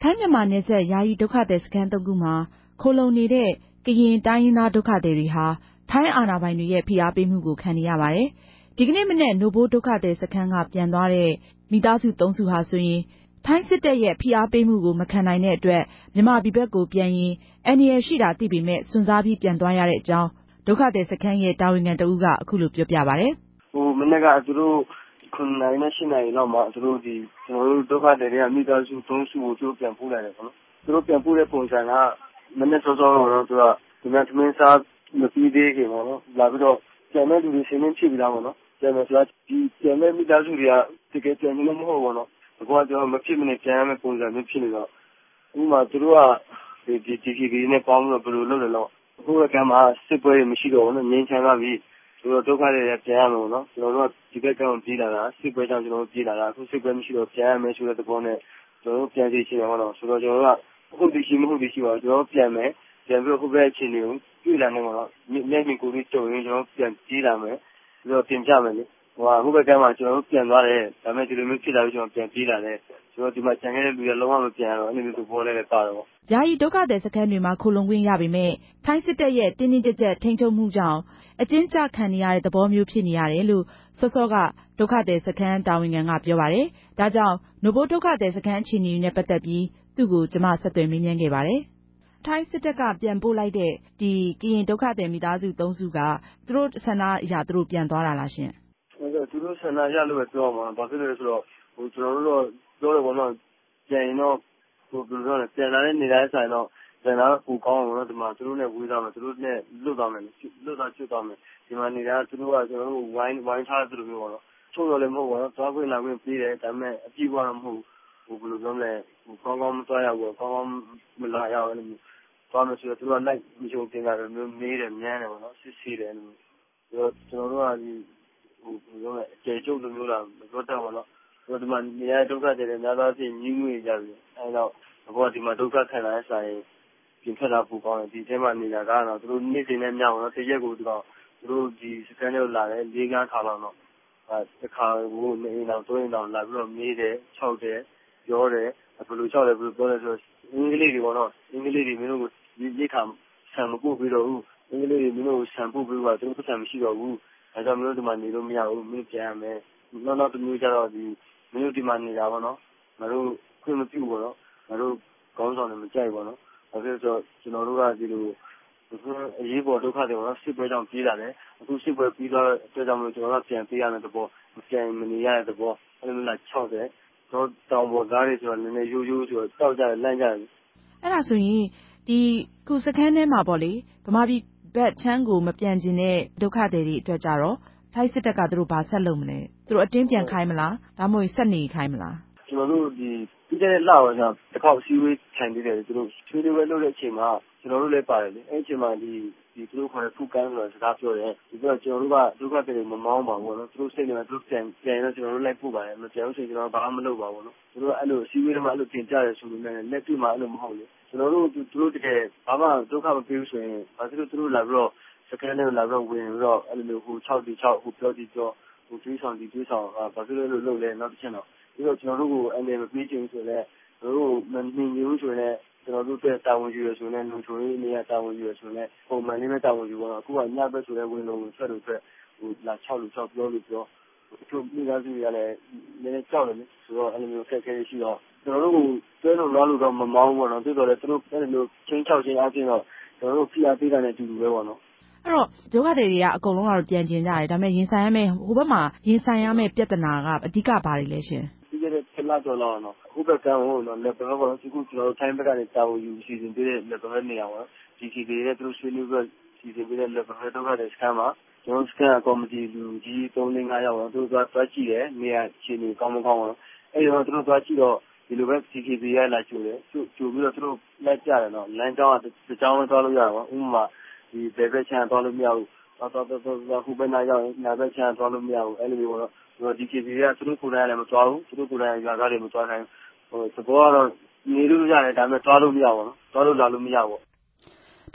ထိုင်းမြန်မာနယ်စပ်ယာယီဒုက္ခသည်စခန်း3ခုမှာခိုလှုံနေတဲ့ကရင်တိုင်းရင်းသားဒုက္ခသည်တွေဟာထိုင်းအာဏာပိုင်တွေရဲ့ဖိအားပေးမှုကိုခံနေရပါတယ်။ ဒီကနေ့မနက်နိုဘိုးဒုက္ခသည်စခန်းကပြန်သွားတဲ့မိသားစု3စုဟာဆိုရင်ထိုင်းစစ်တပ်ရဲ့ဖိအားပေးမှုကိုမခံနိုင်တဲ့အတွက်မြန်မာပြည်ဘက်ကိုပြန်ရင်အန္တရာယ်ရှိတာသိပေမဲ့စွန့်စားပြီးပြန်သွားရတဲ့အကြောင်းဒုက္ခသည်စခန်းရဲ့တာဝန်ခံတဦးကအခုလိုပြောပြပါတယ်။မနေ့ကသူတို့9နာရီနဲ့10နာရီလောက်မှာသူတို့ကျွန်တော်တို့ဒုက္ခသည်တွေကမိသားစု3စုကိုသူတို့ပြန်ပို့လိုက်တယ်ပေါ့နော်။သူတို့ပြန်ပို့တဲ့ပုံစံကမနေ့စောစောတော့သူကဒီမှာသမင်းစားမပြီးသေးခင်ပေါ့နော်။လာပြီးတော့ပြန်မဲ့လူတွေဆင်းနေဖြစ်ပြီးသားပေါ့နော်။ပြန်မဲ့ဆိုတာဒီပြန်မဲ့မိသားစုတွေကတကယ်ပြန်နေမဟုတ်ဘူးပေါ့နော်။အခုကကျွန်တော်မဖြစ်မနေပြန်ရမယ့်ပုံစံမျိုးဖြစ်နေတော့ဥပမာသူတို့ကဒီ GKB နဲ့ပေါင်းပြီးတော့ဘယ်လိုလုပ်လဲတော့အခုကမှစစ်ပွဲတွေမရှိတော့ဘူးနော်ငြိမ်းချမ်းသွားပြီဆိုတော့ဒုက္ခတွေပြန်ရမယ်ပေါ့နော်ကျွန်တော်တို့ကဒီဘက်ကပြေးလာတာစစ်ပွဲကြောင့်ကျွန်တော်တို့ပြေးလာတာအခုစစ်ပွဲမရှိတော့ပြန်ရမယ်ဆိုတဲ့သဘောနဲ့ကျွန်တော်တို့ပြန်စီချင်တယ်ပေါ့နော်ဆိုတော့ကျွန်တော်တို့ကဟုတ်ဒီရှိမဟုတ်ဒီရှိပါကျွန်တော်တို့ပြန်မယ်ပြန်ပြီးတော့ခုပဲအချိန်တွေကိုတွေ့လာနေမှာတော့မျက်မြင်ကိုယ်တွေ့ကြုံရင်ကျွန်တော်တို့ပြန်ပြေးလာမယ်ပြီးတော့တင်ပြမယ်လေအခုဘက်ကမှကျွန်တော်တို့ပြန်သွားတယ်ဒါပေမဲ့ဒီလိုမျိုးဖြစ်လာပြီးကျွန်တော်ပြန်ပြေးလာတယ်ဆိုတော့ဒီမှာကြံခဲ့တဲ့လူတွေလုံးဝမပြန်တော့အဲ့လိုမျိုးသဘောလေးလည်းပါတော့ယာယီဒုက္ခသည်စခန်းတွေမှာခိုလှုံခွင့်ရပေမဲ့ထိုင်းစစ်တပ်ရဲ့တင်းတင်းကြပ်ကြပ်ထိန်းချုပ်မှုကြောင့်အကျဉ်းချခံနေရတဲ့သဘောမျိုးဖြစ်နေရတယ်လို့စောစောကဒုက္ခသည်စခန်းတာဝန်ခံကပြောပါတယ်။ဒါကြောင့်နိုဘိုးဒုက္ခသည်စခန်းအခြေအနေနဲ့ပတ်သက်ပြီးသူ့ကိုကျွန်မဆက်သွယ်မေးမြန်းခဲ့ပါတယ်။ထိုင်းစစ်တပ်ကပြန်ပို့လိုက်တဲ့ဒီကရင်ဒုက္ခသည်မိသားစု3စုကသူတို့ဆန္ဒအရာသူတို့ပြန်သွားတာလားရှင်။သူတို့ဆန္ဒရလို့ပဲပြောမှာဘာဖြစ်လို့လဲဆိုတော့ကျွန်တော်တို့တော့ပြောတယ်ပေါ့နော်ပြန်ရင်တော့ဘယ်လိုပြောလဲပြန်လာတဲ့နေရာဆိုင်တော့ပြန်လာတော့ပူကောင်းအောင်နော်ဒီမှာသူတို့နဲ့ဝေးသွားမယ်သူတို့နဲ့လွတ်သွားမယ်လွတ်သွားကျွတ်သွားမယ်ဒီမှာနေတာသူတို့ကကျွန်တော်တို့ဝိုင်းထားတယ်လို့ပြောတော့ချို့တော်လည်းမဟုတ်ပါတော့သွားခွင့်လာခွင့်ပေးတယ်ဒါပေမဲ့အပြည့်အဝတော့မဟုတ်ဘူးဘယ်လိုပြောမလဲကောင်းကောင်းမသွားရဘူးကောင်းကောင်းမလာရဘူးအဲ့လိုသွားမယ်ဆိုတော့သူတို့ကလိုက်မချိုးတင်တာမျိုးမေးတယ်မြန်းတယ်ပေါ့နော်စစ်ဆေးတယ်အဲ့လိုမျိုးကျွန်တော်တို့ကဒီဘယ်လိုလဲအကျေကျုပ်လိုမျိုးလားမပြောတတ်ပါတော့ဒီမှာနေရာဒုက္ခတွေလည်းများသောအားဖြင့်ညှိငွေကြပြီအဲ့တော့အခုကဒီမှာဒုက္ခခံလာတဲ့ဆိုင်ပြင်ထွက်တာပူကောင်းတယ်ဒီထဲမှာနေတာကတော့သူတို့နေ့စဉ်နဲ့မြောက်တော့တရက်ကိုသူတို့ဒီစကန်တွေလာတယ်၄ခါလောက်တော့တစ်ခါကိုနေအိမ်တော်တွင်းတော်လာပြီးတော့မေးတယ်ခြောက်တယ်ပြောတယ်ဘယ်လိုခြောက်လဲဘယ်လိုပြောလဲဆိုတော့အင်္ဂလိပ်တွေပေါ့နော်အင်္ဂလိပ်တွေမင်းတို့ကိုရိတ်ခါဆံမပို့ပြီးတော့ဘူးအင်္ဂလိပ်တွေမင်းတို့ကိုဆံပို့ပြီးတော့သူတို့ဆံမရှိတော့ဘူးအဲကြောင့်မင်းတို့ဒီမှာနေလို့မရဘူးမင်းပြန်ရမယ်နောက်တစ်မျိုးကျတော့ဒီမင်းတို့ဒီမှာနေတာပေါ့နော်ငါတို့ခွင့်မပြုဘူးပေါ့နော်ငါတို့ကောင်းဆောင်တယ်မကြိုက်ပေါ့နော်ဘာဖြစ်လို့ဆိုတော့ကျွန်တော်တို့ကဒီလိုအရေးပေါ်ဒုက္ခတွေပေါ့နော်စစ်ပွဲကြောင့်ပြေးလာတယ်အခုစစ်ပွဲပြီးတော့အတွက်ကြောင့်မလို့ကျွန်တော်တို့ပြန်ပြေးရမယ့်သဘောပြန်မနေရတဲ့သဘောအဲ့လိုလား60တော့တောင်ပေါ်ကားတွေဆိုတော့နည်းနည်းရိုးဆိုတော့တောက်ကြတယ်လန့်ကြတယ်အဲ့ဒါဆိုရင်ဒီခုစခန်းထဲမှာပေါ့လေဗမာပြည်ဘက်ချမ်းကိုမပြန်ကျင်တဲ့ဒုက္ခသည်တွေအတွက်ကြတော့ထိုင်းစစ်တပ်ကသူတို့ဘာဆက်လုပ်မလဲသူတို့အတင်းပြန်ခိုင်းမလားဒါမှမဟုတ်ဆက်နေခိုင်းမလားကျွန်တော်တို့ဒီပြီးတဲ့လတော့တစ်ခေါက်စီးဝေးထိုင်နေတယ်သူတို့ဆွေးနွေးပွဲလုပ်တဲ့အချိန်မှာကျွန်တော်တို့လည်းပါတယ်လေအဲ့အချိန်မှာဒီသူတို့ခေါ်တဲ့ဖူကန်းဆိုတာစကားပြောတယ်ဒီတော့ကျွန်တော်တို့ကဒုက္ခတွေမမောင်းပါဘူးနော်သူတို့စိတ်နေမှာသူတို့ပြန်တော့ကျွန်တော်တို့လိုက်ပို့ပါတယ်မပြန်လို့ဆိုရင်ကျွန်တော်ဘာမှမလုပ်ပါဘူးနော်သူတို့အဲ့လိုစီးဝေးထဲမှာအဲ့လိုတင်ကြတယ်ဆိုလို့လည်းလက်တွေ့မှာအဲ့လိုမဟုတ်လေကျွန်တော်တို့သူတို့တကယ်ဘာမှဒုက္ခမပေးဘူးဆိုရင်ဘာဖြစ်လို့သူတို့လာပြီးတော့စကန်ထဲလာပြီးတော့ဝင်ပြီးတော့အဲ့လိုမျိုးဟို6ဒီ6ဟိုပြောဒီပြောဟိုတွေးဆောင်ဒီတွေးဆောင်ဘာဖြစ်လို့လုပ်လဲနောက်တစ်ချက်တော့ပြီးတော့ကျွန်တော်တို့ကိုအနေမပေးချင်ဆိုတော့ကျွန်တော်တို့မမြင်ဘူးဆိုရင်ကျွန်တော်တို့တဲ့တာဝန်ယူရဆိုရင်လူချိုရေးနေရာတာဝန်ယူရဆိုရင်ပုံမှန်လေးပဲတာဝန်ယူပါတော့အခုကညဘက်ဆိုတဲ့ဝင်လုံးကိုဆက်လို့ဆက်ဟိုလာ6လို့6ပြောလို့ပြောသူမိသားစုတွေကလည်းနည်းနည်းကြောက်တယ်ဆိုတော့အဲ့လိုမျိုးဆက်ခဲရှိတော့ကျွန်တော်တို့ကိုတွဲလို့လားလို့တော့မမောင်းဘူးပေါ့နော်ပြီးတော့လည်းသူတို့အဲ့လိုမျိုးချင်း6ချင်းအချင်းတော့ကျွန်တော်တို့ဖိအားပေးတာနဲ့အတူတူပဲပေါ့နော်အဲ့တော့ဒုက္ခတွေတွေကအကုန်လုံးကတော့ပြန်ကျင်ကြတယ်ဒါပေမဲ့ရင်ဆိုင်ရမယ့်ဟိုဘက်မှာရင်ဆိုင်ရမယ့်ပြဿနာကအဓိကဘာတွေလဲရှင်ဒီကနေ့ဖလာတော်တော့နော်ဟိုဘက်ကဟိုနော်လက်ဘက်ကတော့ဒီခုကျွန်တော်တို့ထိုင်းဘက်ကနေတာဝန်ယူစီစဉ်ပေးတဲ့လက်ဘက်နေရာပါဒီစီတွေတဲ့သူတို့ဆွေးနွေးပြီးစီစဉ်ပေးတဲ့လက်ဘက်တော့ကတဲ့စကန်မှာကျွန်တော်စကန်ကော်မတီလူကြီး3-5ယောက်တော့သူတို့သွားကြည့်တယ်နေရာခြေနေကောင်းမကောင်းတော့အဲ့တော့သူတို့သွားကြည့်တော့ဒီလိုပဲ CKB ရလာကျိုးတယ်ကျိုးပြီးတော့သူတို့လက်ကြတယ်နော်လမ်းကြောင်းကတစ်ကြောင်းသွားလို့ရတာပေါ့ဥပမာဒီဘယ်ဘက်ချမ်းသွားလို့မရဘူးတော့ဟိုဘက်နာရောက်ရင်နာဘက်ချမ်းသွားလို့မရဘူးအဲ့လိုမျိုးတော့ဒီ CKB ကသူတို့ကိုယ်တိုင်လည်းမသွားဘူးသူတို့ကိုယ်တိုင်ရွာသားတွေမသွားနိုင်ဟိုသဘောကတော့နေလို့ရတယ်ဒါပေမဲ့သွားလို့မရဘူးနော်သွားလို့လာလို့မရဘူး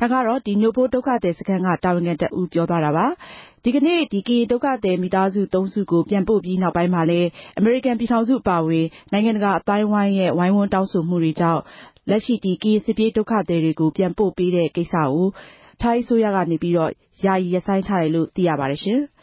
ဒါကတော့ဒီနိုဖိုးဒုက္ခသည်စခန်းကတာဝန်ခံတဦးပြောသွားတာပါ။ဒီကနေ့ကရင်ဒုက္ခသည်မိသားစု3စုကိုပြန်ပို့ပြီးနောက်ပိုင်းမှာလည်းအမေရိကန်ပြည်ထောင်စုအပါအဝင်နိုင်ငံတကာအသိုင်းအဝိုင်းရဲ့ဝိုင်းဝန်းတောင်းဆိုမှုတွေကြောင့်လက်ရှိကရင်စစ်ပြေးဒုက္ခသည်တွေကိုပြန်ပို့ပေးတဲ့ကိစ္စကိုထိုင်းအစိုးရကနေပြီးတော့ယာယီရပ်ဆိုင်းထားတယ်လို့သိရပါတယ်ရှင်။